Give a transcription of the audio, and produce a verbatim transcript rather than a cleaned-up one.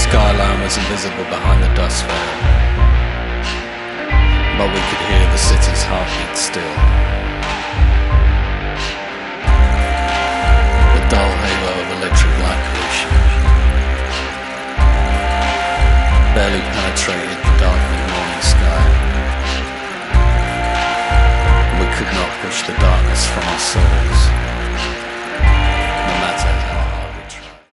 skyline was invisible behind the dust veil, but we could hear the city's heartbeat still. The dull halo of electric light pollution barely penetrated the darkening morning sky. We could not push the darkness from our souls.